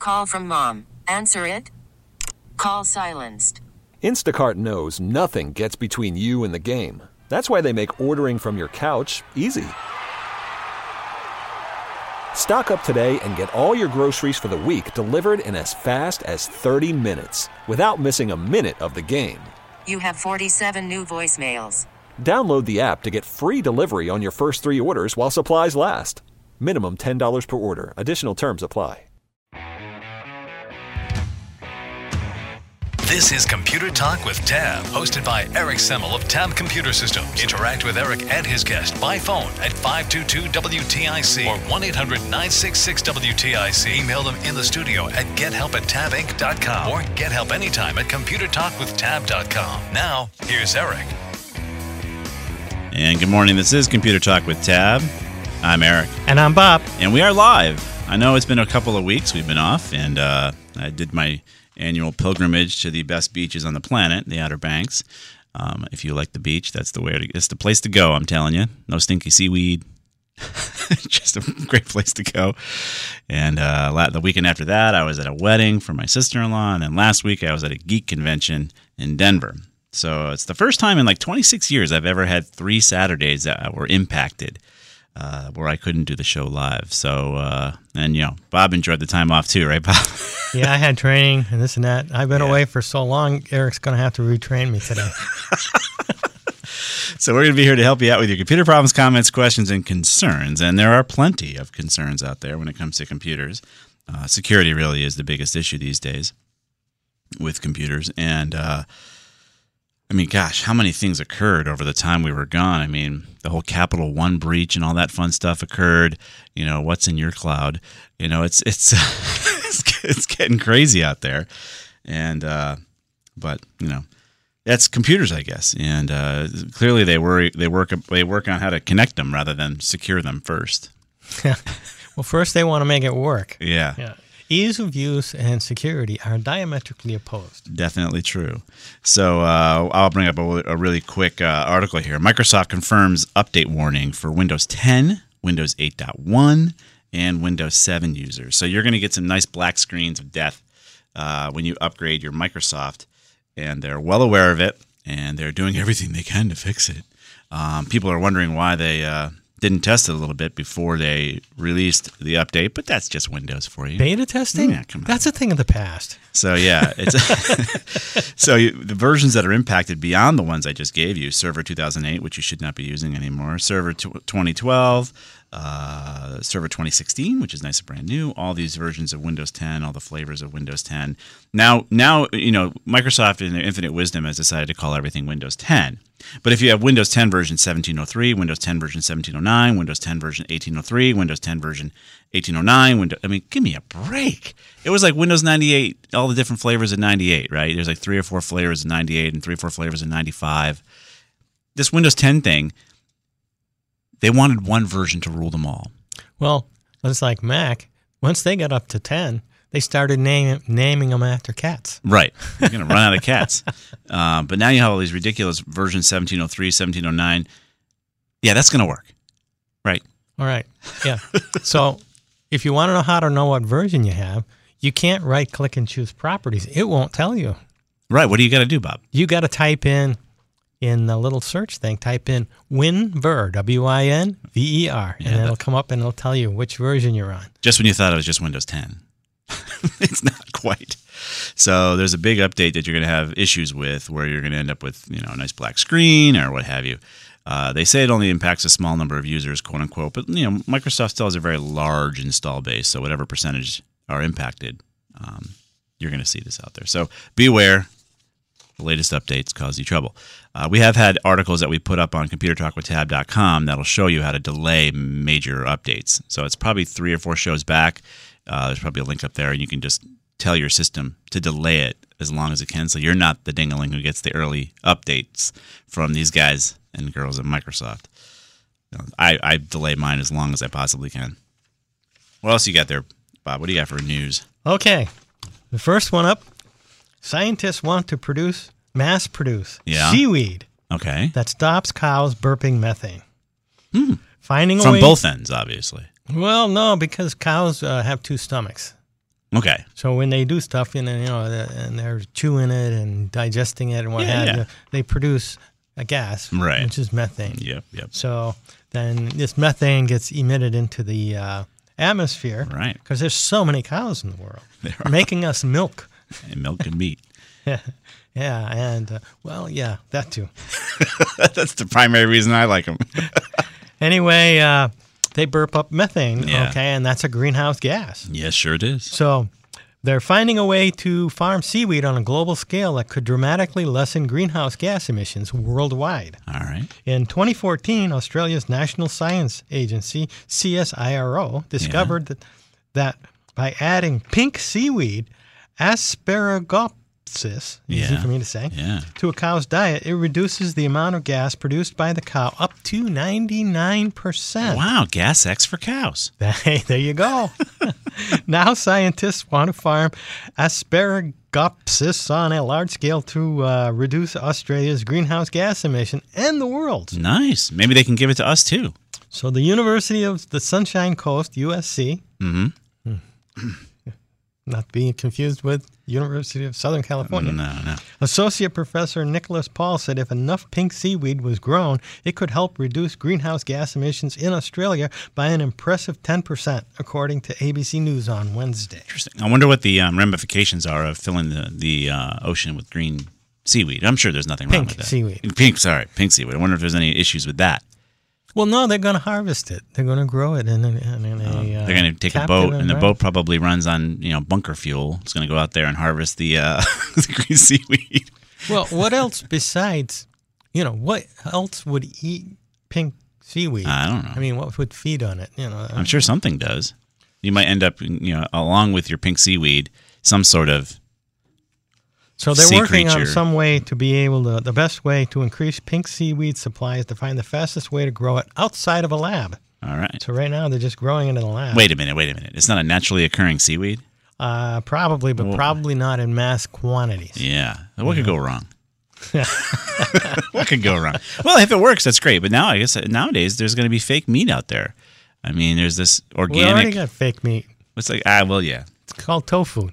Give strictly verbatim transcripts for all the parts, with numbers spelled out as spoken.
call from mom. Answer it. Call silenced. Instacart knows nothing gets between you and the game. That's why they make ordering from your couch easy. Stock up today and get all your groceries for the week delivered in as fast as thirty minutes without missing a minute of the game. You have forty-seven new voicemails. Download the app to get free delivery on your first three orders while supplies last. Minimum ten dollars per order. Additional terms apply. This is Computer Talk with Tab, hosted by Eric Semmel of Tab Computer Systems. Interact with Eric and his guest by phone at five two two W T I C or one eight hundred nine six six W T I C. Email them in the studio at gethelp at tab inc dot com or get help anytime at computer talk with tab dot com. Now, here's Eric. And good morning. This is Computer Talk with Tab. I'm Eric. And I'm Bob. And we are live. I know it's been a couple of weeks we've been off, and uh, I did my annual pilgrimage to the best beaches on the planet, the Outer Banks. Um, if you like the beach, that's the way to, it's the place to go, I'm telling you. No stinky seaweed. Just a great place to go. And uh, the weekend after that, I was at a wedding for my sister-in-law, and then last week I was at a geek convention in Denver. So it's the first time in like twenty-six years I've ever had three Saturdays that were impacted. Uh, where I couldn't do the show live. So, uh, and, you know, Bob enjoyed the time off too, right, Bob? Yeah, I had training and this and that. I've been yeah. away for so long, Eric's going to have to retrain me today. So we're going to be here to help you out with your computer problems, comments, questions, and concerns. And there are plenty of concerns out there when it comes to computers. Uh, security really is the biggest issue these days with computers. And, uh, I mean, gosh, how many things occurred over the time we were gone? I mean, the whole Capital One breach and all that fun stuff occurred. You know, what's in your cloud? You know, it's it's it's, it's getting crazy out there. And uh, but you know, that's computers, I guess. And uh, clearly, they worry they work they work on how to connect them rather than secure them first. Well, first they want to make it work. Yeah. Yeah. Ease of use and security are diametrically opposed. Definitely true. So uh, I'll bring up a, a really quick uh, article here. Microsoft confirms update warning for Windows ten, Windows eight point one, and Windows seven users. So you're going to get some nice black screens of death uh, when you upgrade your Microsoft, and they're well aware of it, and they're doing everything they can to fix it. Um, people are wondering why they uh, didn't test it a little bit before they released the update, but that's just Windows for you. Beta testing? Yeah, come on. That's a thing of the past. So yeah, it's so you, the versions that are impacted beyond the ones I just gave you, Server two thousand eight, which you should not be using anymore, Server twenty twelve, uh, Server twenty sixteen, which is nice and brand new, all these versions of Windows ten, all the flavors of Windows ten. Now, now you know, Microsoft in their infinite wisdom has decided to call everything Windows ten. But if you have Windows ten version seventeen oh three, Windows ten version seventeen oh nine, Windows ten version eighteen oh three, Windows ten version eighteen oh nine, Windows, I mean, give me a break. It was like Windows ninety-eight, all the different flavors of ninety-eight, right? There's like three or four flavors of ninety-eight and three or four flavors of ninety-five. This Windows ten thing, they wanted one version to rule them all. Well, it's like Mac. Once they got up to ten, they started name, naming them after cats. Right. You're going to run out of cats. Uh, but now you have all these ridiculous versions, seventeen oh three, seventeen oh nine. Yeah, that's going to work. Right. All right. Yeah. So if you want to know how to know what version you have, you can't right-click and choose properties. It won't tell you. Right. What do you got to do, Bob? You got to type in, in the little search thing, type in WinVer, W I N V E R, Yeah, and it'll that- come up and it'll tell you which version you're on. Just when you thought it was just Windows ten. It's not quite. So there's a big update that you're going to have issues with where you're going to end up with, you know, a nice black screen or what have you. Uh, they say it only impacts a small number of users, quote unquote, but you know, Microsoft still has a very large install base, so whatever percentage are impacted, um, you're going to see this out there. So be aware. The latest updates cause you trouble. Uh, we have had articles that we put up on computer talk with tab dot com that'll show you how to delay major updates. So it's probably three or four shows back. Uh, there's probably a link up there, and you can just tell your system to delay it as long as it can, so you're not the ding-a-ling who gets the early updates from these guys and girls at Microsoft. You know, I, I delay mine as long as I possibly can. What else you got there, Bob? What do you got for news? Okay. The first one up, scientists want to produce, mass produce Yeah. seaweed Okay. that stops cows burping methane. Hmm. Finding a From way, both ends, obviously. Well, no, because cows uh, have two stomachs. Okay. So when they do stuff, you know, you know, and they're chewing it and digesting it and what Yeah, have yeah. you, they produce a gas, Right. which is methane. Yep, yep. So then this methane gets emitted into the uh, atmosphere, Right. Because there's so many cows in the world, There are. making us milk. And milk and meat. Yeah, and uh, well, yeah, that too. That's the primary reason I like them. Anyway, uh, they burp up methane, Yeah. okay, and that's a greenhouse gas. Yes, sure it is. So they're finding a way to farm seaweed on a global scale that could dramatically lessen greenhouse gas emissions worldwide. All right. In twenty fourteen, Australia's National Science Agency, C S I R O, discovered that, that by adding pink seaweed, Asparagopsis, easy Yeah. for me to say, Yeah. to a cow's diet, it reduces the amount of gas produced by the cow up to ninety-nine percent. Wow, gas X for cows. Hey, there you go. Now scientists want to farm Asparagopsis on a large scale to uh, reduce Australia's greenhouse gas emission and the world's. Nice. Maybe they can give it to us too. So the University of the Sunshine Coast, U S C, Mm-hmm. not being confused with University of Southern California. No, no. Associate Professor Nicholas Paul said if enough pink seaweed was grown, it could help reduce greenhouse gas emissions in Australia by an impressive ten percent, according to A B C News on Wednesday. Interesting. I wonder what the um, ramifications are of filling the, the uh, ocean with green seaweed. I'm sure there's nothing wrong Pink with that. seaweed. Pink, sorry, pink seaweed. I wonder if there's any issues with that. Well, no, they're going to harvest it. They're going to grow it in, in, in a. Uh, They're going to take a captive boat, and the environment. boat probably runs on you know bunker fuel. It's going to go out there and harvest the, uh, the green seaweed. Well, what else besides, you know, what else would eat pink seaweed? I don't know. I mean, what would feed on it? You know, I'm sure something does. You might end up, you know, along with your pink seaweed, some sort of So they're sea working on creature. some way to be able to, the best way to increase pink seaweed supply is to find the fastest way to grow it outside of a lab. All right. So right now they're just growing it in a lab. Wait a minute. Wait a minute. It's not a naturally occurring seaweed. Uh, probably, but Well- probably not in mass quantities. Yeah. What could go wrong? What could go wrong? Well, if it works, that's great. But now, I guess nowadays there's going to be fake meat out there. I mean, there's this We already organic. got fake meat. It's like ah, well, yeah, It's called tofu.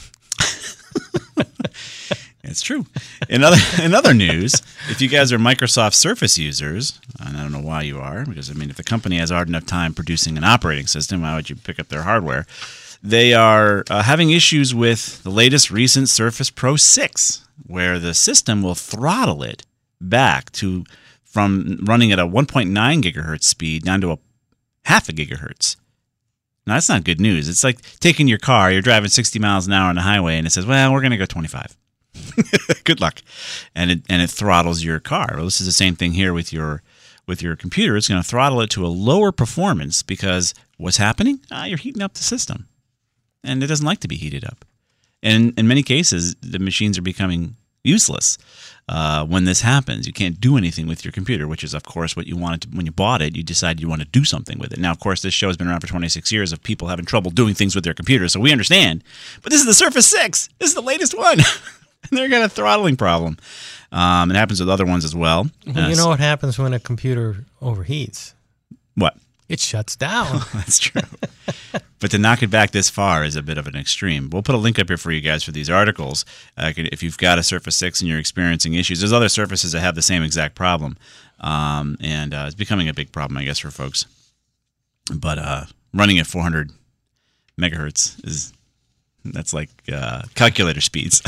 it's true. In other in other news, if you guys are Microsoft Surface users, and I don't know why you are, because I mean, if the company has hard enough time producing an operating system, why would you pick up their hardware? They are uh, having issues with the latest recent Surface Pro six, where the system will throttle it back to from running at a one point nine gigahertz speed down to a half a gigahertz. Now, that's not good news. It's like taking your car, you're driving sixty miles an hour on the highway, and it says, well, we're going to go twenty-five. Good luck. And it and it throttles your car. Well, this is the same thing here with your with your computer. It's going to throttle it to a lower performance because what's happening? Ah, you're heating up the system. And it doesn't like to be heated up. And in many cases, the machines are becoming useless uh, when this happens. You can't do anything with your computer, which is, of course, what you wanted to, when you bought it. You decided you want to do something with it. Now, of course, this show has been around for twenty-six years of people having trouble doing things with their computers, so we understand. But this is the Surface six. This is the latest one. And they're got a throttling problem. Um, it happens with other ones as well. Well, Uh, you know what happens when a computer overheats? what? It shuts down. That's true. But to knock it back this far is a bit of an extreme. We'll put a link up here for you guys for these articles. Uh, if you've got a Surface six and you're experiencing issues, there's other Surfaces that have the same exact problem. Um, and uh, it's becoming a big problem, I guess, for folks. But uh, running at four hundred megahertz is, that's like uh, calculator speeds.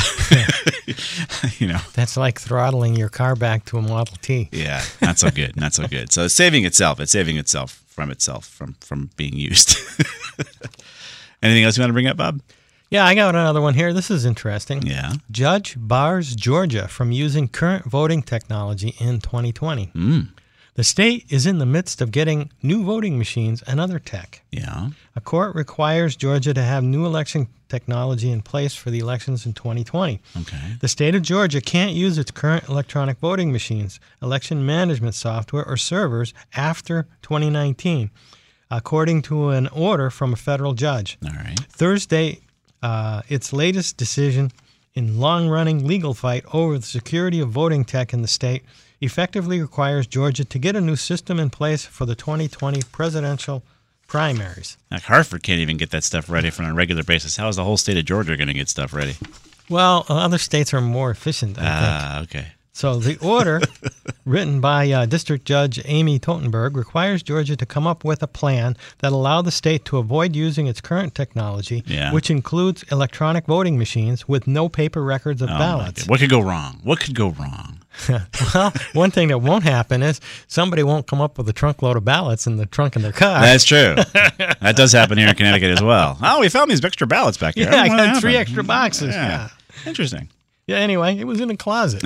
You know. That's like throttling your car back to a Model T. Yeah, not so good, not so good. So it's saving itself. It's saving itself from itself, from, from being used. Anything else you want to bring up, Bob? Yeah, I got another one here. This is interesting. Yeah. Judge bars Georgia from using current voting technology in twenty twenty. Mm. The state is in the midst of getting new voting machines and other tech. Yeah. A court requires Georgia to have new election technology in place for the elections in twenty twenty. Okay. The state of Georgia can't use its current electronic voting machines, election management software, or servers after twenty nineteen, according to an order from a federal judge. All right. Thursday, uh, its latest decision in long-running legal fight over the security of voting tech in the state effectively requires Georgia to get a new system in place for the twenty twenty presidential primaries. Like Hartford can't even get that stuff ready on a regular basis. How is the whole state of Georgia going to get stuff ready? Well, other states are more efficient, I think. Ah, okay. So the order, written by uh, District Judge Amy Totenberg, requires Georgia to come up with a plan that allow the state to avoid using its current technology, Yeah. which includes electronic voting machines with no paper records of Oh, my ballots. God. What could go wrong? What could go wrong? Well, one thing that won't happen is somebody won't come up with a trunk load of ballots in the trunk of their car. That's true. That does happen here in Connecticut as well. Oh, we found these extra ballots back here. Yeah, I don't know got what three happened. extra boxes. Yeah. Yeah. Interesting. Yeah, anyway, it was in a closet.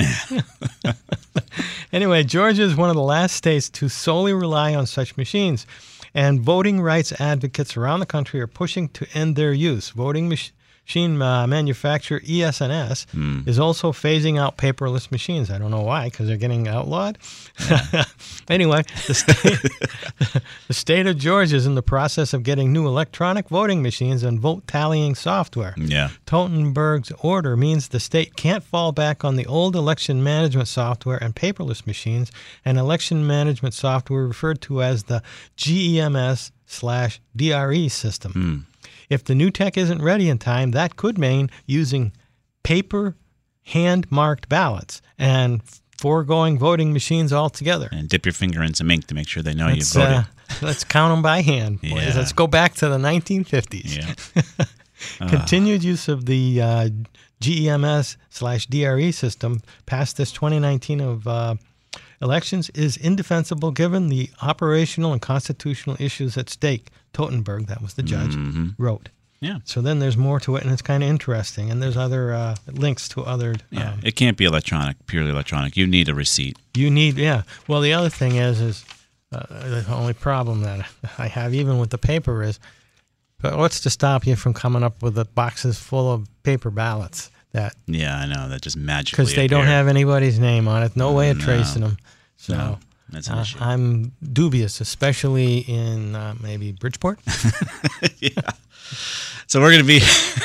Anyway, Georgia is one of the last states to solely rely on such machines, and voting rights advocates around the country are pushing to end their use. Voting mach- machine uh, manufacturer E S N S Mm. is also phasing out paperless machines. I don't know why, because they're getting outlawed. Yeah. Anyway, the state, the state of Georgia is in the process of getting new electronic voting machines and vote tallying software. Yeah. Totenberg's order means the state can't fall back on the old election management software and paperless machines, and election management software referred to as the G E M S slash D R E system. Mm. If the new tech isn't ready in time, that could mean using paper, hand-marked ballots and foregoing voting machines altogether. And dip your finger in some ink to make sure they know Let's, you voted. uh, let's count them by hand, boys. Yeah. Let's go back to the nineteen fifties. Yeah. Continued use of the uh, G E M S slash D R E system past this twenty nineteen of uh, elections is indefensible given the operational and constitutional issues at stake. Totenberg, that was the judge, Mm-hmm. wrote. Yeah. So then there's more to it, and it's kind of interesting. And there's other uh, links to other. Yeah. Um, It can't be electronic, purely electronic. You need a receipt. you need, yeah. Well, the other thing is, is uh, the only problem that I have, even with the paper, is but what's to stop you from coming up with the boxes full of paper ballots that Yeah, I know. That just magically because they don't appear. have anybody's name on it, no way of No. tracing them. So No, that's an uh, issue. I'm dubious, especially in uh, maybe Bridgeport. Yeah. So we're gonna be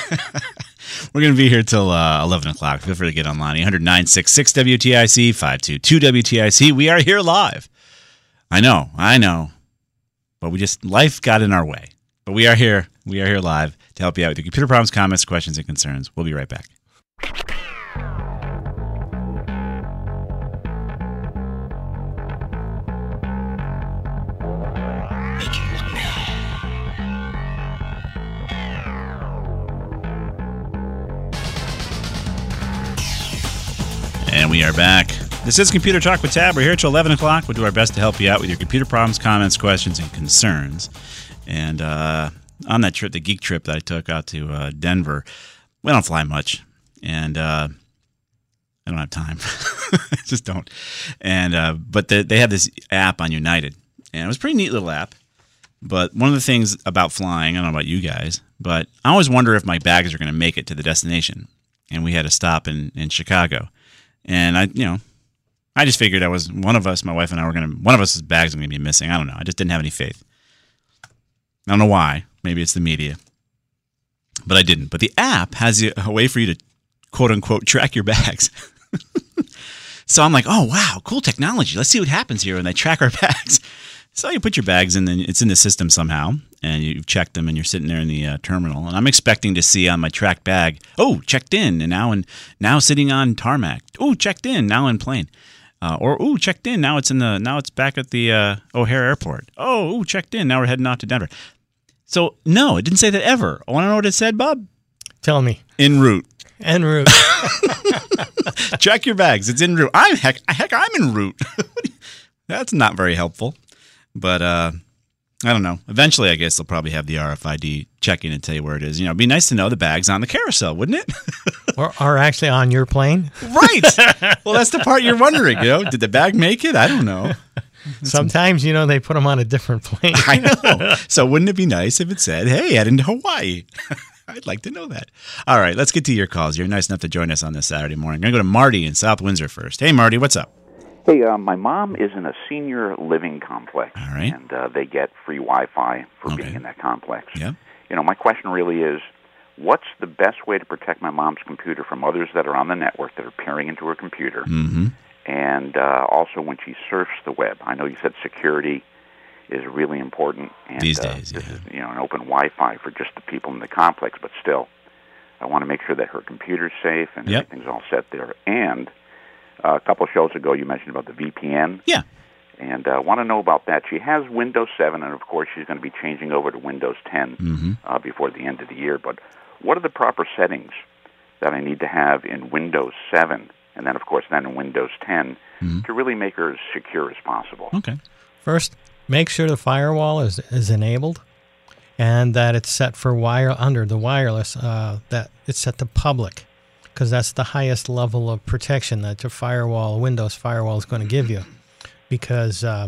we're gonna be here till uh, eleven o'clock. Feel free to get online. eight hundred nine six six W T I C five two two W T I C. We are here live. I know, I know, but we just life got in our way. But we are here. We are here live to help you out with your computer problems, comments, questions, and concerns. We'll be right back. And we are back. This is Computer Talk with Tab. We're here till eleven o'clock. We'll do our best to help you out with your computer problems, comments, questions, and concerns. And uh, on that trip, the geek trip that I took out to uh, Denver, we don't fly much. And uh, I don't have time. I just don't. And uh, But they, they have this app on United. And it was a pretty neat little app. But one of the things about flying, I don't know about you guys, but I always wonder if my bags are going to make it to the destination. And we had a stop in, in Chicago. And I, you know, I just figured I was one of us, my wife and I were going to, one of us' bags were going to be missing. I don't know. I just didn't have any faith. I don't know why. Maybe it's the media. But I didn't. But the app has a way for you to, quote unquote, track your bags. So I'm like, oh, wow, cool technology. Let's see what happens here when they track our bags. So you put your bags in, and it's in the system somehow, and you've checked them, and you're sitting there in the uh, terminal. And I'm expecting to see on my tracked bag, oh, checked in, and now in, now sitting on tarmac. Oh, checked in, now in plane. Uh, or oh, checked in, now it's in the now it's back at the uh, O'Hare Airport. Oh, ooh, checked in, now we're heading off to Denver. So no, it didn't say that ever. Want to know what it said, Bob? Tell me. En route. En route. Check your bags. It's en route. I'm heck, heck, I'm en route. That's not very helpful. But uh, I don't know. Eventually, I guess they'll probably have the R F I D checking and tell you where it is. You know, it'd be nice to know the bag's on the carousel, wouldn't it? or, or actually on your plane. Right. Well, that's the part you're wondering. You know, did the bag make it? I don't know. Sometimes, you know, they put them on a different plane. I know. So wouldn't it be nice if it said, hey, heading to Hawaii? I'd like to know that. All right, let's get to your calls. You're nice enough to join us on this Saturday morning. I'm going to go to Marty in South Windsor first. Hey, Marty, what's up? Hey, uh, my mom is in a senior living complex, All right. and uh, they get free Wi-Fi for Okay. being in that complex. Yeah. You know, my question really is, what's the best way to protect my mom's computer from others that are on the network that are peering into her computer? Mm-hmm. And uh, also when she surfs the web, I know you said security is really important. And, These uh, days, this yeah. is, you know, an open Wi-Fi for just the people in the complex, but still, I want to make sure that her computer's safe and Yep. everything's all set there. And uh, a couple shows ago, you mentioned about the V P N. Yeah. And I uh, want to know about that. She has Windows seven, and of course, she's going to be changing over to Windows ten Mm-hmm. uh, before the end of the year. But what are the proper settings that I need to have in Windows seven, and then, of course, then in Windows ten, Mm-hmm. to really make her as secure as possible? Okay. First, make sure the firewall is, is enabled and that it's set for wire under the wireless, uh, that it's set to public, because that's the highest level of protection that your firewall, Windows firewall, is going to give you, because uh,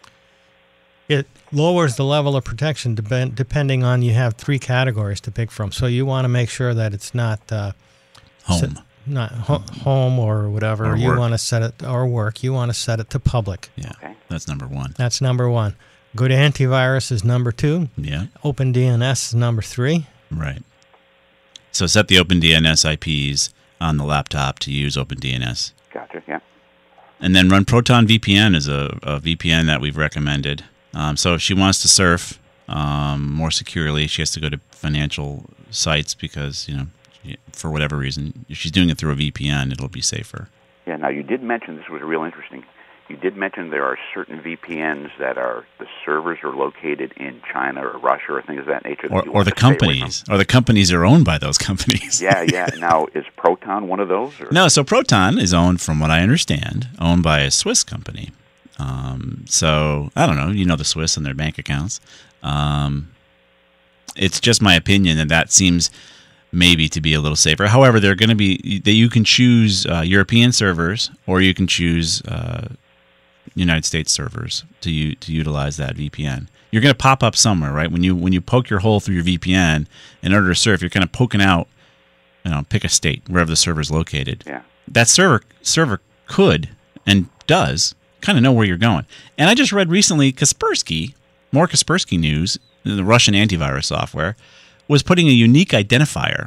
it lowers the level of protection dep- depending on, you have three categories to pick from. So you want to make sure that it's not uh, Home. set- not ho- home or whatever. Or you work. want to set it, or work. You want to set it to public. Yeah. Okay. That's number one. That's number one. Good antivirus is number two. Yeah. OpenDNS is number three. Right. So set the OpenDNS I Ps on the laptop to use OpenDNS. Gotcha, yeah. And then run Proton V P N is a, a V P N that we've recommended. Um, so if she wants to surf um, more securely, she has to go to financial sites because, you know, for whatever reason, if she's doing it through a V P N, it'll be safer. Yeah, now you did mention, this was real interesting, you did mention there are certain V P Ns that are, the servers are located in China or Russia or things of that nature. That Or, you or want the to stay away from. companies. Or the companies are owned by those companies. Yeah, yeah. Now, is Proton one of those? Or? No, so Proton is owned, from what I understand, owned by a Swiss company. Um, so, I don't know. You know the Swiss and their bank accounts. Um, it's just my opinion that that seems maybe to be a little safer. However, they're going to be that you can choose uh, European servers, or you can choose uh, United States servers to u- to utilize that V P N. You're going to pop up somewhere, right? When you when you poke your hole through your V P N in order to surf, you're kind of poking out. You know, pick a state wherever the server is located. Yeah. That server server could and does kind of know where you're going. And I just read recently Kaspersky, more Kaspersky news, the Russian antivirus software, was putting a unique identifier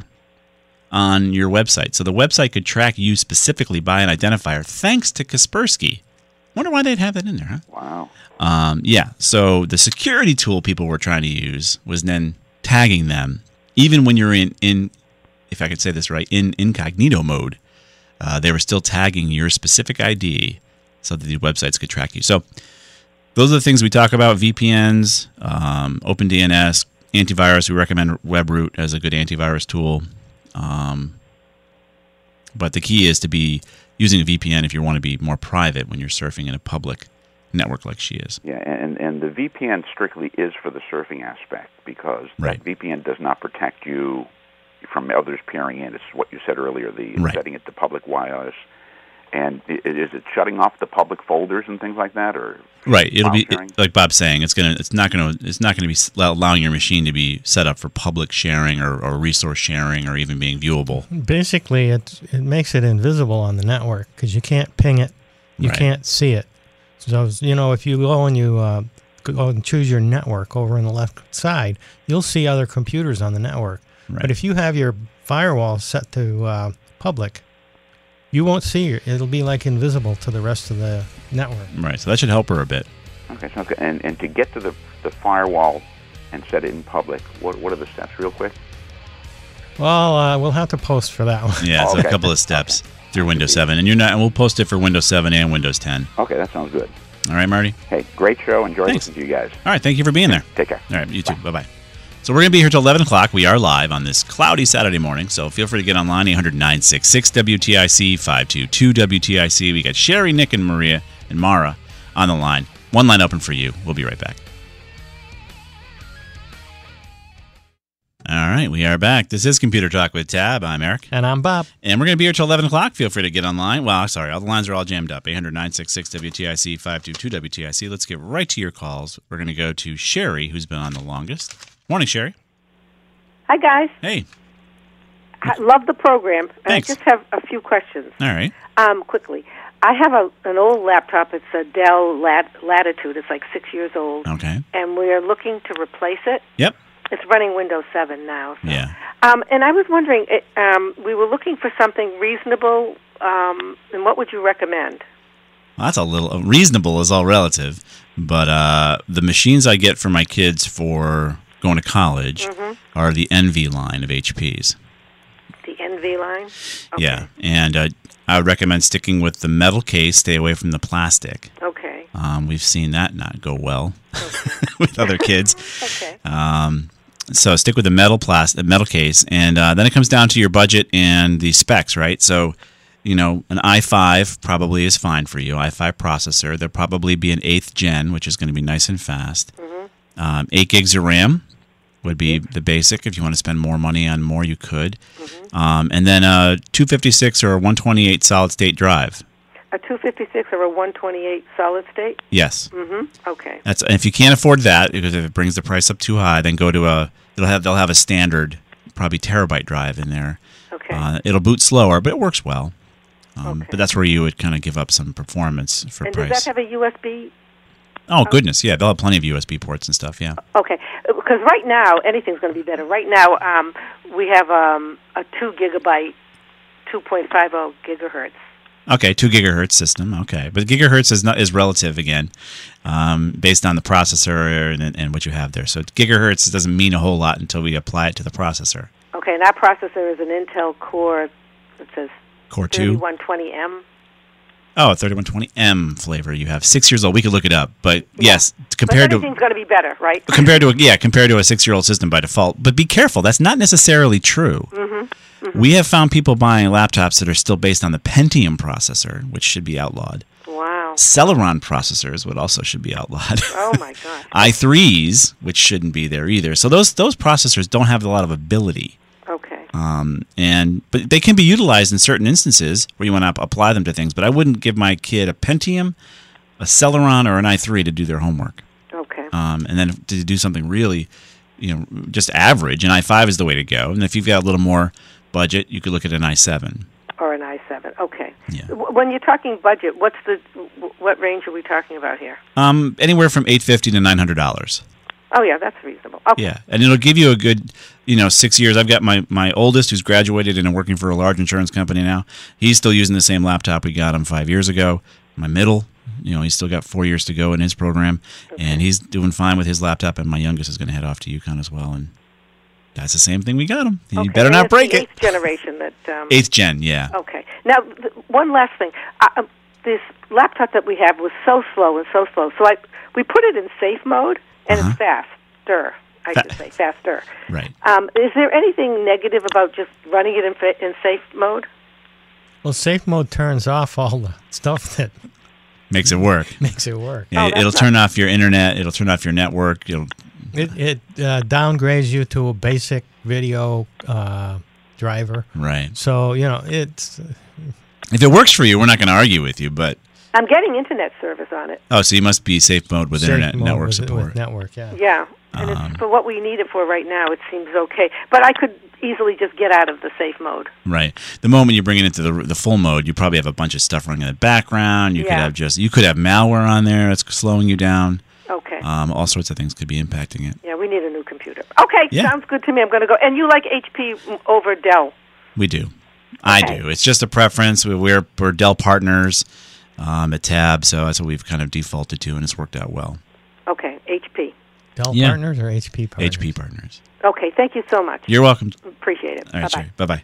on your website. So the website could track you specifically by an identifier thanks to Kaspersky. Wonder why they'd have that in there, huh? Wow. Um, yeah, so the security tool people were trying to use was then tagging them, even when you're in, in if I could say this right, in incognito mode. Uh, they were still tagging your specific I D so that the websites could track you. So those are the things we talk about: V P Ns, um, OpenDNS, antivirus. We recommend WebRoot as a good antivirus tool. Um, but the key is to be using a V P N if you want to be more private when you're surfing in a public network like she is. Yeah, and, and the V P N strictly is for the surfing aspect, because Right. that V P N does not protect you from others peering in. It's what you said earlier, the Right. setting it to public wireless. And i- is it shutting off the public folders and things like that, or Right. It'll file be sharing? like Bob's saying. It's gonna. It's not gonna. It's not gonna be s- allowing your machine to be set up for public sharing or, or resource sharing or even being viewable. Basically, it it makes it invisible on the network because you can't ping it, you Right. can't see it. So you know, if you go and you uh, go and choose your network over on the left side, you'll see other computers on the network. Right. But if you have your firewall set to uh, public, you won't see it. It'll be like invisible to the rest of the network. Right. So that should help her a bit. Okay, sounds good. And, and to get to the, the firewall and set it in public, what what are the steps, real quick? Well, uh, we'll have to post for that one. Yeah, it's Oh, okay. a couple of steps through Windows seven, and you're not. And we'll post it for Windows seven and Windows ten. Okay, that sounds good. All right, Marty. Hey, great show. Enjoy Thanks. listening to you guys. All right. Thank you for being there. Take care. All right. You too. Bye bye. So we're going to be here till eleven o'clock. We are live on this cloudy Saturday morning. So feel free to get online, eight hundred, nine six six, W T I C, five two two, W T I C. We got Sherry, Nick, and Maria and Mara on the line. One line open for you. We'll be right back. All right. We are back. This is Computer Talk with Tab. I'm Eric. And I'm Bob. And we're going to be here till eleven o'clock. Feel free to get online. Well, sorry, all the lines are all jammed up. eight hundred, nine six six, W T I C, five two two, W T I C. Let's get right to your calls. We're going to go to Sherry, who's been on the longest. Morning, Sherry. Hi, guys. Hey. I love the program. Thanks. I just have a few questions. All right. Um, quickly. I have a, an old laptop. It's a Dell Lat- Latitude. It's like six years old. Okay. And we're looking to replace it. Yep. It's running Windows seven now. So. Yeah. Um, and I was wondering, it, um, we were looking for something reasonable, um, and what would you recommend? Well, that's a little reasonable is all relative. But uh, the machines I get for my kids for going to college Mm-hmm. are the Envy line of H Ps. The Envy line? Okay. Yeah, and uh, I would recommend sticking with the metal case. Stay away from the plastic. Okay. Um, we've seen that not go well with other kids. Okay. Um, so stick with the metal plastic, metal case, and uh, then it comes down to your budget and the specs, right? So, you know, an i five probably is fine for you. i five processor. There'll probably be an eighth gen, which is going to be nice and fast. Mm-hmm. Um, eight gigs of RAM would be the basic. If you want to spend more money on more, you could. Mm-hmm. Um, and then a two fifty-six or a one twenty-eight solid state drive. A two fifty-six or a one twenty-eight solid state? Yes. Mm-hmm. Okay. That's if you can't afford that, because if it brings the price up too high, then go to a. It'll have they'll have a standard, probably terabyte drive in there. Okay. Uh, it'll boot slower, but it works well. Um, Okay. But that's where you would kind of give up some performance for And price. does that have a U S B? oh goodness, yeah, they'll have plenty of U S B ports and stuff. Yeah. Okay. Because right now, anything's going to be better. Right now, um, we have um, a two gigabyte, two point five zero gigahertz. Okay, two gigahertz system. Okay, but gigahertz is not is relative again, um, based on the processor and, and what you have there. So gigahertz doesn't mean a whole lot until we apply it to the processor. Okay, and that processor is an Intel Core. It says Core two. thirty-one twenty M. Oh, a thirty-one twenty M flavor. You have six years old. We could look it up, but yes, But compared to everything's going to be better, right? compared to a, yeah, compared to a six-year-old system by default. But be careful. That's not necessarily true. Mm-hmm. Mm-hmm. We have found people buying laptops that are still based on the Pentium processor, which should be outlawed. Wow. Celeron processors, what also should be outlawed. Oh my God. i threes, which shouldn't be there either. So those those processors don't have a lot of ability. Okay. Um, and but they can be utilized in certain instances where you want to apply them to things. But I wouldn't give my kid a Pentium, a Celeron, or an i three to do their homework. Okay. Um, and then to do something really, you know, just average, an i five is the way to go. And if you've got a little more budget, you could look at an i seven. Or an i seven. Okay. Yeah. W- When you're talking budget, what's the w- what range are we talking about here? Um, anywhere from eight fifty to nine hundred dollars. Oh yeah, that's reasonable. Okay. Yeah, and it'll give you a good, you know, six years. I've got my, my oldest who's graduated and working for a large insurance company now. He's still using the same laptop we got him five years ago. My middle, you know, he's still got four years to go in his program, Okay. and he's doing fine with his laptop. And my youngest is going to head off to UConn as well, and that's the same thing we got him. You Okay, better and not it's break the it. Eighth generation that. Um, Eighth gen, yeah. Okay. Now, th- one last thing. Uh, um, this laptop that we have was so slow and so slow. So I we put it in safe mode, and Uh-huh. it's faster. I Fa- should say faster. Right. Um, is there anything negative about just running it in, fa- in safe mode? Well, safe mode turns off all the stuff that Makes it work. makes it work. Yeah, Oh, that's it'll not- turn off your internet. It'll turn off your network. It'll It it uh, downgrades you to a basic video uh, driver. right. So you know it's If it works for you, we're not going to argue with you. But I'm getting internet service on it. oh, so you must be safe mode with safe internet mode network with, support. with network. Yeah. Yeah, and Um, it's for what we need it for right now. It seems okay, but I could easily just get out of the safe mode. Right. The moment you bring it into the the full mode, you probably have a bunch of stuff running in the background. You could Yeah. have just you could have malware on there that's slowing you down. Okay. Um, all sorts of things could be impacting it. Yeah, we need a new computer. Okay, Yeah. sounds good to me. I'm going to go. And you like H P over Dell? We do. I Okay. do. It's just a preference. We- We're we're Dell partners um, at Tab, so that's what we've kind of defaulted to, and it's worked out well. Okay, H P. Dell Yeah. partners or H P partners? H P partners. Okay, thank you so much. You're welcome. Appreciate it. All right, Bye-bye. sir. Bye bye.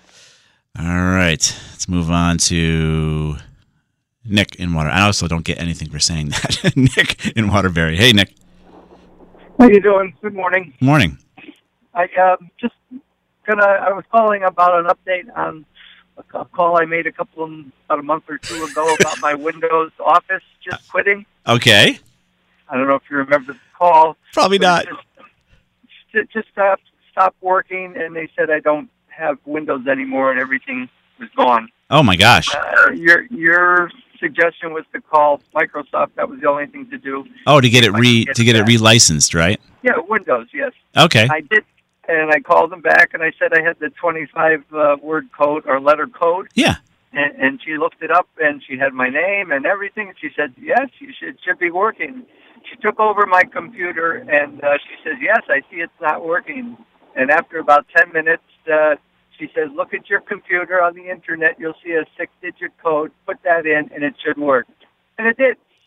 All right, let's move on to Nick in Water. I also don't get anything for saying that. Nick in Waterbury. Hey, Nick. How you doing? Good morning. Morning. I um, just gonna. I was calling about an update on a call I made a couple of about a month or two ago about my Windows Office just quitting. Okay. I don't know if you remember the call. Probably not. Just, just, just stopped, stopped working, and they said I don't have Windows anymore, and everything was gone. Oh my gosh. Uh, your your suggestion was to call Microsoft. That was the only thing to do. Oh, to get it I re can get to get it that. relicensed, right? Yeah, Windows. Yes. Okay. I did, and I called them back, and I said I had the twenty-five uh, word code or letter code, Yeah. and, and she looked it up, and she had my name and everything, and she said, yes, you should, it should be working. She took over my computer, and uh, she says, yes, I see it's not working. And after about ten minutes, uh, she says, look at your computer on the Internet. You'll see a six-digit code. Put that in, and it should work. And it did.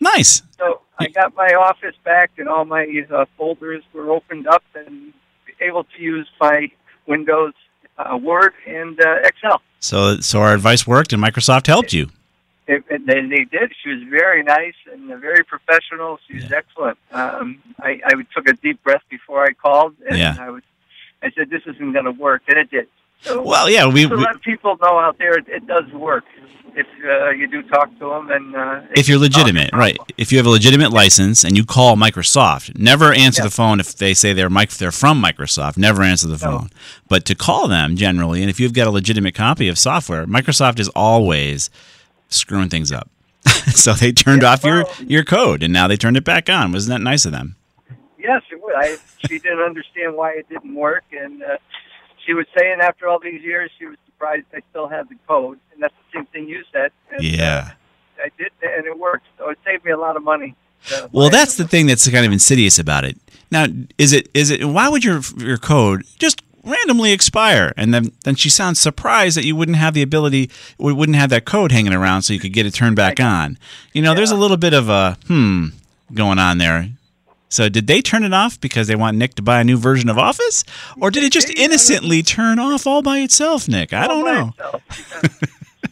Nice. So I got my office back, and all my uh, folders were opened up, and able to use my Windows, uh, Word, and uh, Excel. So, so our advice worked, and Microsoft helped you. It, it, they, they did. She was very nice and uh, very professional. She was Yeah. excellent. Um, I, I took a deep breath before I called, and Yeah. I was. I said, "This isn't going to work," and it did. So, Well, yeah, we. to we let people know out there, it, it does work if uh, you do talk to them, and uh, if you're legitimate, right? If you have a legitimate license and you call Microsoft, never answer Yeah. the phone if they say they're mic- they're from Microsoft. Never answer the No. phone. But to call them generally, and if you've got a legitimate copy of software, Microsoft is always screwing things up. So they turned Yeah, off your well- your code, and now they turned it back on. Wasn't that nice of them? Yes, it would. I, she didn't understand why it didn't work, and uh, she was saying after all these years, she was surprised I still had the code, and that's the same thing you said. And, Yeah. uh, I did, and it worked. So it saved me a lot of money. Uh, Well, buying that's the them. thing that's kind of insidious about it. Now, is it is it? Why would your your code just randomly expire? And then then she sounds surprised that you wouldn't have the ability, we wouldn't have that code hanging around so you could get it turned back on. You know, there's a little bit of a hmm going on there. So did they turn it off because they want Nick to buy a new version of Office, or did it just innocently turn off all by itself, Nick? I don't All by know. itself.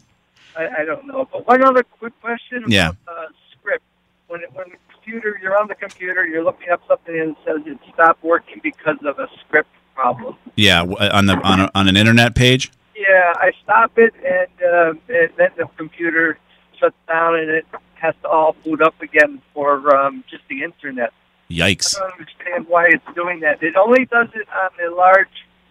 I, I don't know. But one other quick question about Yeah. uh, script. When it, when the computer, you're on the computer, you're looking up something and it says it stopped working because of a script problem. Yeah, w- on the on, a, on an internet page. Yeah, I stop it, and, uh, and then the computer shuts down, and it has to all boot up again for um, just the internet. Yikes. I don't understand why it's doing that. It only does it on a large,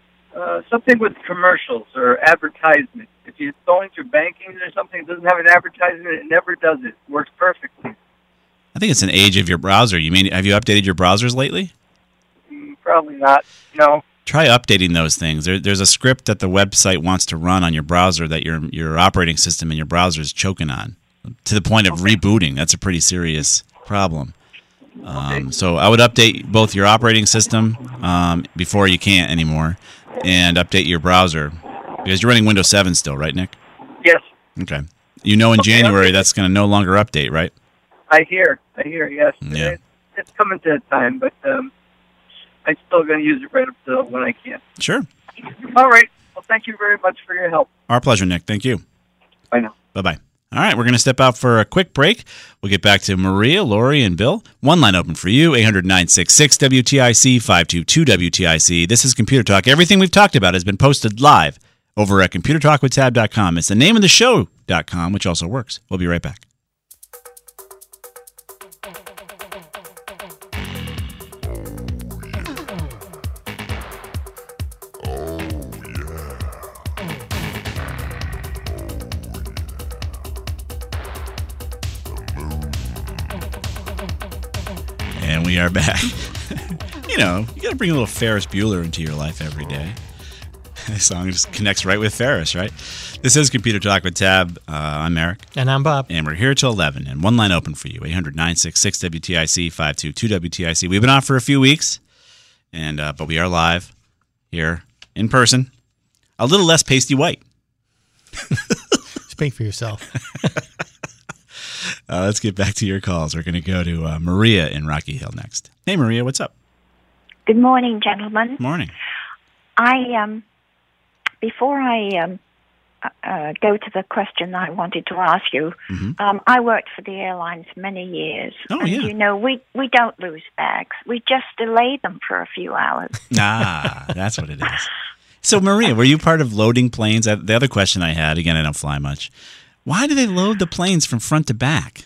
uh, something with commercials or advertisement. If you're going through banking or something, it doesn't have an advertisement, it never does it. It works perfectly. I think it's an age of your browser. You mean have you updated your browsers lately? Mm, probably not. No. Try updating those things. There, there's a script that the website wants to run on your browser that your your operating system and your browser is choking on, to the point of rebooting. That's a pretty serious problem. Um, so I would update both your operating system um, before you can't anymore, and update your browser because you're running Windows seven still, right, Nick? Yes, Okay. You know in Okay, January okay. that's going to no longer update, right? I hear. I hear, yes. Yeah. It, it's coming to a time, but um, I'm still going to use it right up to when I can. Sure. All right. Well, thank you very much for your help. Our pleasure, Nick. Thank you. Bye now. Bye-bye. All right, we're going to step out for a quick break. We'll get back to Maria, Lori, and Bill. One line open for you, eight hundred, nine six six, W T I C, five two two W T I C. This is Computer Talk. Everything we've talked about has been posted live over at computer talk with tab dot com. It's the name of the show dot com, which also works. We'll be right back. And we are back. You know, you got to bring a little Ferris Bueller into your life every day. This song just connects right with Ferris, right? This is Computer Talk with Tab. Uh, I'm Eric. And I'm Bob. And we're here till eleven. And one line open for you, eight hundred, nine six six, W T I C, five two two W T I C. We've been off for a few weeks, and uh, but we are live here in person. A little less pasty white. Speak for yourself. Uh, let's get back to your calls. We're going to go to uh, Maria in Rocky Hill next. Hey, Maria, what's up? Good morning, gentlemen. Morning. I um, before I um, uh, go to the question I wanted to ask you, Mhm. um, I worked for the airlines many years. Oh, and yeah. you know, we, we don't lose bags. We just delay them for a few hours. Ah, that's what it is. So, Maria, were you part of loading planes? Uh, The other question I had, again, I don't fly much. Why do they load the planes from front to back?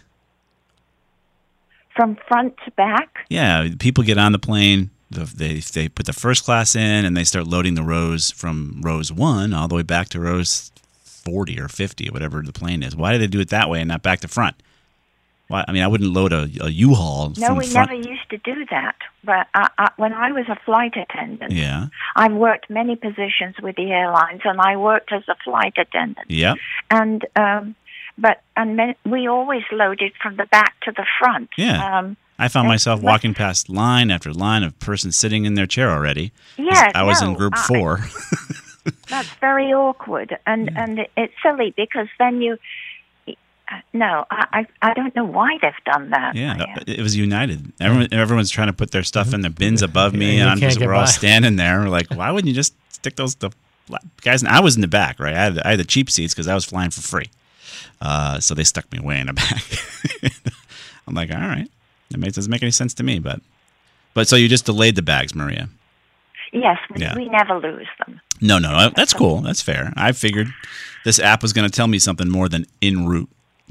From front to back? Yeah, people get on the plane, the, they they put the first class in, and they start loading the rows from rows one all the way back to rows forty or fifty, or whatever the plane is. Why do they do it that way and not back to front? Why? I mean, I wouldn't load a, a U-Haul No, from we front. never used to do that. But I, I, when I was a flight attendant, Yeah, I've worked many positions with the airlines, and I worked as a flight attendant. yep, And um, but and then we always loaded from the back to the front. Yeah. Um, I found and- myself but- walking past line after line of persons sitting in their chair already. 'Cause Yes, I was in no, group I- four. That's very awkward, and and it's silly because then you, No, I, I I don't know why they've done that. Yeah, I, uh, it was United. Everyone, everyone's trying to put their stuff in the bins above me, Yeah, and you I'm can't just, get we're all by. standing there. We're like, why wouldn't you just stick those the guys? And I was in the back, right? I had, I had the cheap seats because I was flying for free. Uh, so they stuck me way in the back. I'm like, all right, that makes, doesn't make any sense to me. But, but so you just delayed the bags, Maria? yes, we, Yeah. we never lose them. No, no, no, that's cool. That's fair. I figured this app was going to tell me something more than en route.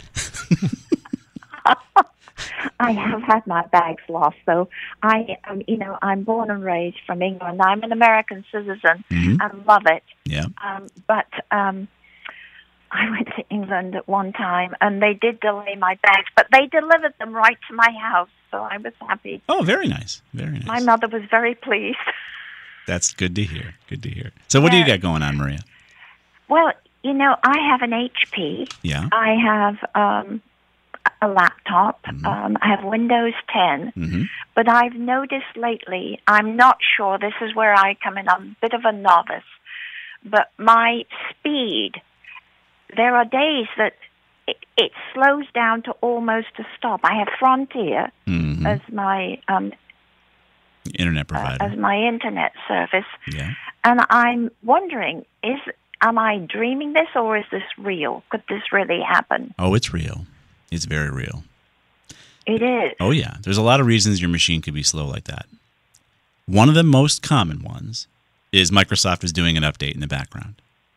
I have had my bags lost, so I, um, you know, I'm born and raised from England. I'm an American citizen Mhm. and love it. Yeah. Um, but um, I went to England at one time, and they did delay my bags, but they delivered them right to my house, so I was happy. Oh, very nice. Very nice. My mother was very pleased. That's good to hear. Good to hear. So what do you Yeah. got going on, Maria? Well, you know, I have an H P. Yeah. I have um, a laptop. Mm-hmm. Um, I have Windows ten. Mm-hmm. But I've noticed lately, I'm not sure, this is where I come in, I'm a bit of a novice, but my speed, there are days that it, it slows down to almost a stop. I have Frontier Mm-hmm. as my um, Internet uh, provider. as my internet service, Yeah. and I'm wondering, is am I dreaming this or is this real? Could this really happen? Oh, it's real. It's very real. It is. Oh, yeah. There's a lot of reasons your machine could be slow like that. One of the most common ones is Microsoft is doing an update in the background.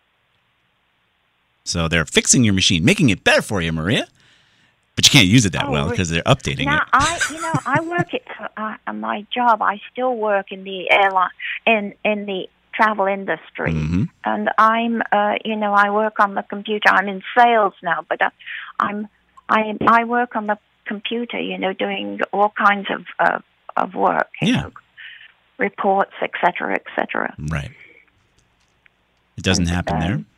So they're fixing your machine, making it better for you, Maria. But you can't use it that Oh, well re- because they're updating Now, it. I, you know, I work it for uh, my job. I still work in the airline, in in the travel industry, Mhm. and I'm, uh, you know, I work on the computer. I'm in sales now, but uh, I'm, I, I work on the computer. You know, doing all kinds of uh, of work. You Yeah. know, reports, et cetera, et cetera. Right. It doesn't happen there? um,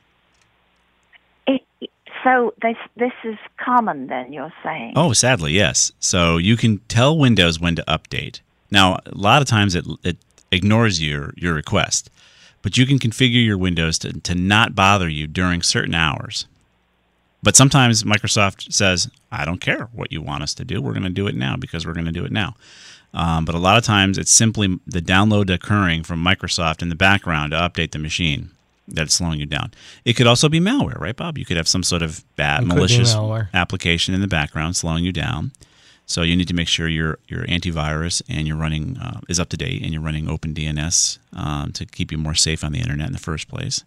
It, so this this is common, then you're saying? Oh, sadly, yes. So you can tell Windows when to update. Now, a lot of times it it ignores your, your request, but you can configure your Windows to, to not bother you during certain hours. But sometimes Microsoft says, I don't care what you want us to do. We're going to do it now because we're going to do it now. Um, but a lot of times it's simply the download occurring from Microsoft in the background to update the machine that's slowing you down. It could also be malware, right, Bob? You could have some sort of bad, It could be malicious malware. application in the background slowing you down. So you need to make sure your your antivirus and you're running uh, is up to date and you're running OpenDNS um, to keep you more safe on the internet in the first place.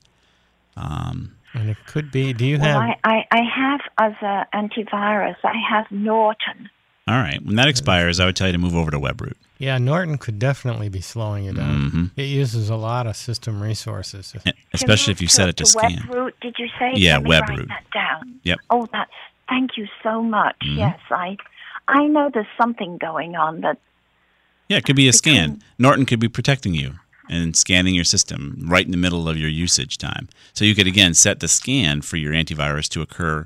Um, And it could be, do you Well, have, I, I, I have as an antivirus, I have Norton. all right, when that expires, I would tell you to move over to WebRoot. yeah, Norton could definitely be slowing you down. Mhm. It uses a lot of system resources. E- Especially if you set it to scan. WebRoot, did you say? Yeah, Let me write WebRoot. that down. Yep. Oh, that's, thank you so much. Mhm. Yes, I, I know there's something going on that, Yeah, it could be a scan. Between- Norton could be protecting you and scanning your system right in the middle of your usage time. So you could, again, set the scan for your antivirus to occur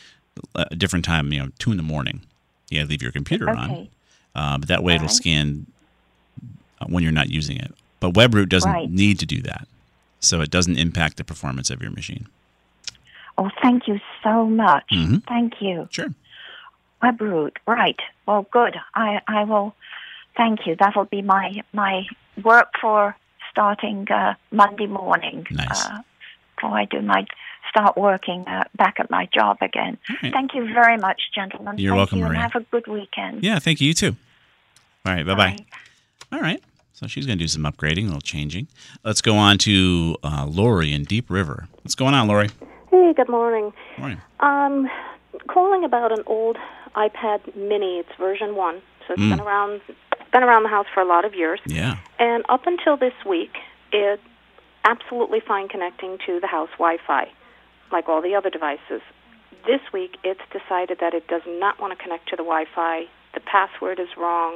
a different time, you know, two in the morning. Yeah, leave your computer on. okay, Uh, but that way it'll Right. scan uh, when you're not using it. But WebRoot doesn't Right. need to do that. So it doesn't impact the performance of your machine. oh, thank you so much. Mhm. Thank you. Sure. WebRoot, right. Well, good. I, I will, thank you. That'll be my, my work for starting uh, Monday morning. Nice. Uh, before I do my, start working uh, back at my job again. right. Thank you very much, gentlemen. You're Thank welcome, you, Maria. and have a good weekend. Yeah, thank you. You too. All right, bye-bye. Bye. All right. So she's going to do some upgrading, a little changing. Let's go on to uh, Lori in Deep River. What's going on, Lori? Hey, good morning. Morning. Um, calling about an old iPad Mini. It's version one, so it's Mm. been around been around the house for a lot of years. Yeah. And up until this week, it's absolutely fine connecting to the house Wi-Fi, like all the other devices. This week, it's decided that it does not want to connect to the Wi-Fi. The password is wrong.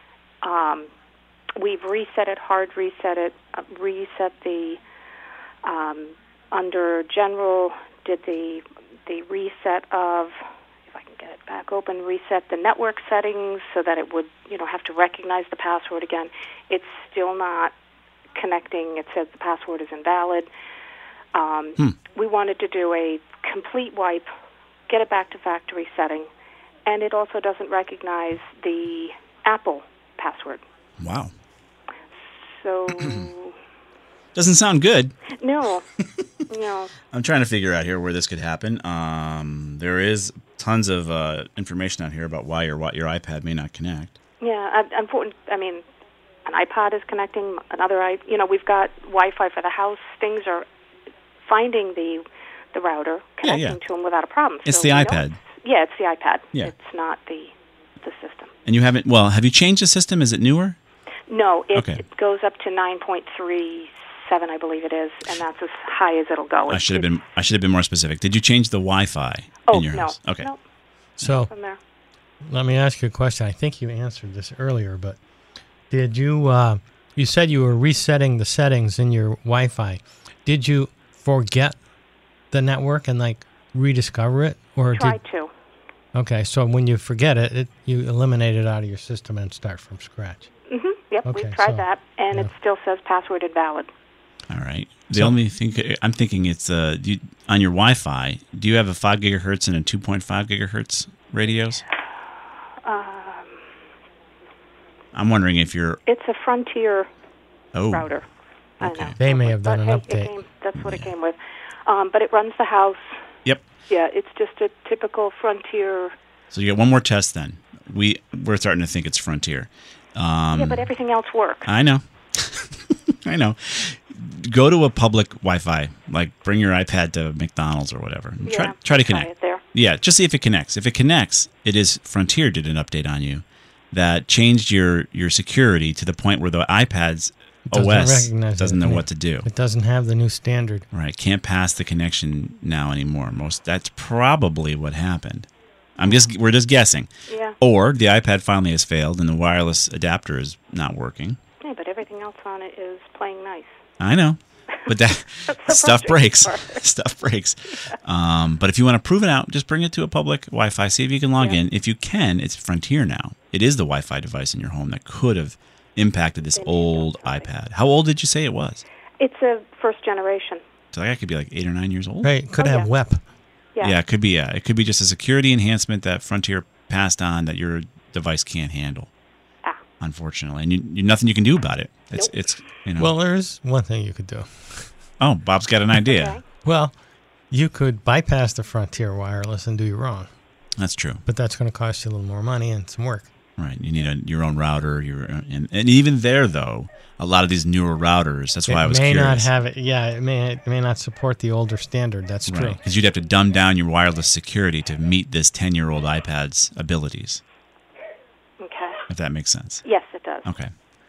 Um, we've reset it, hard reset it, uh, reset the um, under general, did the the reset of, if I can get it back open, reset the network settings so that it would, you know, have to recognize the password again. It's still not connecting. It says the password is invalid. Um, Hmm. We wanted to do a complete wipe, get it back to factory setting, and it also doesn't recognize the Apple password. Wow. So... Doesn't sound good. No, no. I'm trying to figure out here where this could happen. Um, there is tons of uh, information out here about why your your iPad may not connect. Yeah, important. I mean, an iPod is connecting. Another, i. You know, we've got Wi-Fi for the house. Things are finding the the router, connecting yeah, yeah. to them without a problem. It's so the iPad. It's, yeah, it's the iPad. Yeah. It's not the the system. And you haven't. Well, have you changed the system? Is it newer? No, it, okay. it goes up to nine point three. Seven, I believe it is, and that's as high as it'll go. I should have been. I should have been more specific. Did you change the Wi-Fi oh, in your no, house? Okay. No. So, From there. let me ask you a question. I think you answered this earlier, but did you? Uh, you said you were resetting the settings in your Wi-Fi. Did you forget the network and like rediscover it, or Try did? to. Okay, so when you forget it, it, you eliminate it out of your system and start from scratch. Mm-hmm. Yep, Okay, we've tried so, that, and yeah. it still says password invalid. All right. The So- only thing I'm thinking it's uh you, on your Wi-Fi. Do you have a five gigahertz and a two point five gigahertz radios? Um, I'm wondering if you're. it's a Frontier Oh. router. I Okay. know. They may have But, done an hey, it update. came, that's what it came with. Um, but it runs the house. Yep. Yeah, it's just a typical Frontier. So you get one more test then. We we're starting to think it's Frontier. Um, yeah, but everything else works. I know. I know. Go to a public Wi-Fi, like bring your iPad to McDonald's or whatever. And try Yeah, try to I'll try connect. it there. Yeah, just see if it connects. If it connects, it is Frontier did an update on you that changed your your security to the point where the iPad's Doesn't O S recognize doesn't it. know I mean, what to do. It doesn't have the new standard. Right, can't pass the connection now anymore. Most that's probably what happened. I'm just we're just guessing. Yeah. Or the iPad finally has failed and the wireless adapter is not working. Yeah, but everything else on it is playing nice. I know, but that That's the stuff breaks. frustrating part. Stuff breaks. Um, but if you want to prove it out, just bring it to a public Wi-Fi. See if you can log Yeah. in. If you can, it's Frontier now. It is the Wi-Fi device in your home that could have impacted this Then old you don't iPad. How old did you say it was? It's a first generation. So that could be like eight or nine years old. Right, could Oh, have yeah. W E P. Yeah. Yeah, it could be. Yeah, it could be just a security enhancement that Frontier passed on that your device can't handle. Ah. Unfortunately, and you, you nothing you can do about it. It's Nope. it's you know. Well, there is one thing you could do. oh, Bob's got an idea. Okay. Well, you could bypass the Frontier wireless and do your own, That's true. but that's going to cost you a little more money and some work. Right. You need a, your own router. Your and, and even there though, a lot of these newer routers. That's why it I was may curious. not have it. Yeah, it may it may not support the older standard. That's true. Right. Because you'd have to dumb down your wireless security to meet this ten-year-old iPad's abilities. Okay. If that makes sense. Yes, it does. Okay.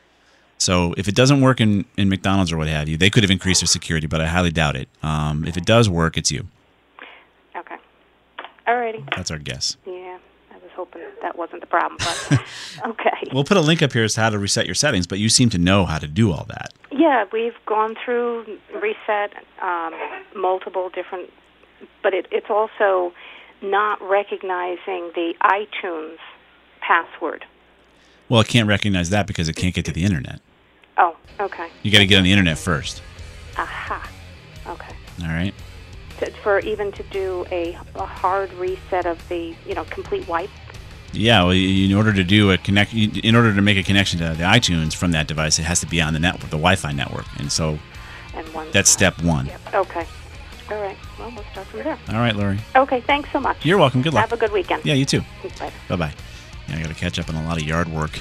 So if it doesn't work in, in McDonald's or what have you, they could have increased their security, but I highly doubt it. Um, if it does work, it's you. Okay. Alrighty. That's our guess. Yeah, I was hoping that wasn't the problem, but okay. We'll put a link up here as to how to reset your settings, but you seem to know how to do all that. Yeah, we've gone through reset um, multiple different, but it, it's also not recognizing the iTunes password. Well, it can't recognize that because it can't get to the internet. Oh, okay. You got to get on the internet first. Aha. Okay. All right. To, for even to do a, a hard reset of the, you know, complete wipe. Yeah, well, you- in order to do a connect, in order to make a connection to the iTunes from that device, it has to be on the network, the Wi-Fi network, and so And one. that's step one. Yep. Okay. All right. Well, we'll start from there. All right, Lori. Okay. Thanks so much. You're welcome. Good luck. Have a good weekend. Yeah, you too. Bye. Bye bye. Yeah, I got to catch up on a lot of yard work.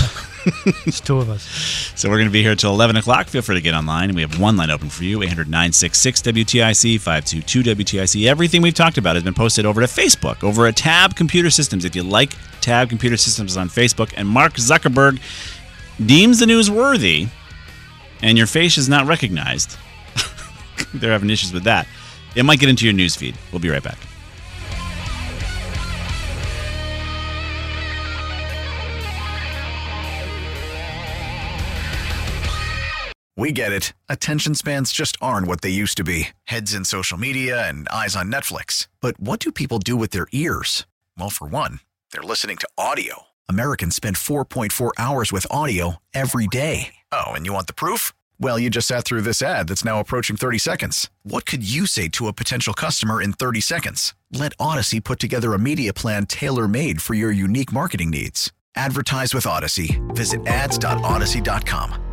It's two of us. So we're going to be here till eleven o'clock. Feel free to get online. We have one line open for you, eight hundred nine six six W T I C, five two two W T I C. Everything we've talked about has been posted over to Facebook, over at Tab Computer Systems. If you like Tab Computer Systems on Facebook, and Mark Zuckerberg deems the news worthy, and your face is not recognized, they're having issues with that. It might get into your news feed. We'll be right back. We get it. Attention spans just aren't what they used to be. Heads in social media and eyes on Netflix. But what do people do with their ears? Well, for one, they're listening to audio. Americans spend four point four hours with audio every day. Oh, and you want the proof? Well, you just sat through this ad that's now approaching thirty seconds. What could you say to a potential customer in thirty seconds? Let Odyssey put together a media plan tailor-made for your unique marketing needs. Advertise with Odyssey. Visit ads dot odyssey dot com.